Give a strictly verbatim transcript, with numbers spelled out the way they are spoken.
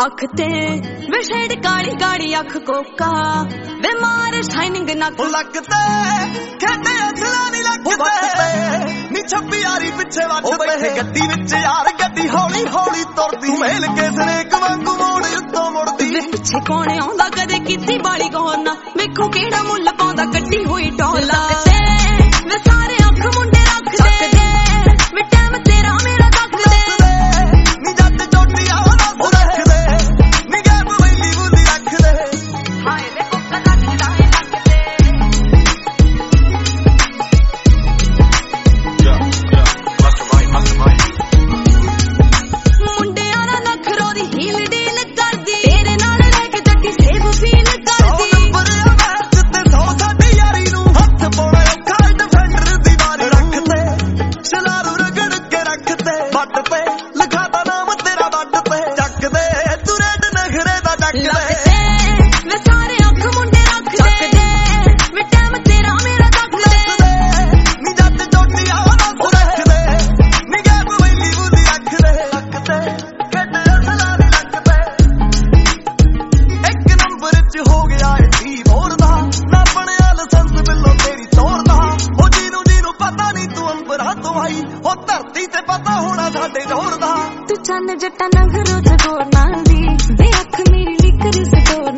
अख ते वे शेड काली गाड़ी अख कोका वे मार शाइनिंग नक लगते खेते असला नहीं लगते नी छप्पी यारी पिछे वटते गड्डी विच यार गड्डी हौली हौली तुरदी मेल के सनेक वांगू मोड़ उत्तों मुड़दी पिछे कौन आउंदा कदे कीती बाली गौर ना वेखो केड़ा मुੱਲ पाउंदा कट्टी होई टोला वे सारे अख मुंडे रख दे वे टाइम तेरा मेरा तक दे नी जद चोटी आवदा रख दे नी गैप वैली बुली रख दे हाय वे कोका लगदा है लग दे या या मस्त भाई मस्त भाई मुंडे आना नखरो दी हील डील करदी तेरे नाल रह के जट्टी सेव फील करदी नंबर मैच ते सौ साडी यारी नू हथ पाउणा औखा डिफेंडर दी वारी रखते शलारू रगड़ के रखते बट पे लिखा दा नाम तेरा बट पे ਚੱਕ ਦੇ ਤੂੰ ਰੈਡ ਨਖਰੇ ਦਾ ਚੱਕ ਦੇ वे सारे अख मुंडे रख दे वे टाइम तेरा मेरा तक दे नी जद चोटी आवदा रख दे नी गैप वैली बुली रख दे रखते खेडे असला नहीं लगते एक नंबर च हो गया है टी बोर दा ना बनया लाइसेंस बिल्लो तेरी तोड़ दा ओ जीनू जीनू पता नहीं तू अंबरा तो आई ओ धरती ते पता होना साडे जोर दा तू चन्न जट्टा नखरो जगोर नाल दी वे अख मेरी लिकर सटोर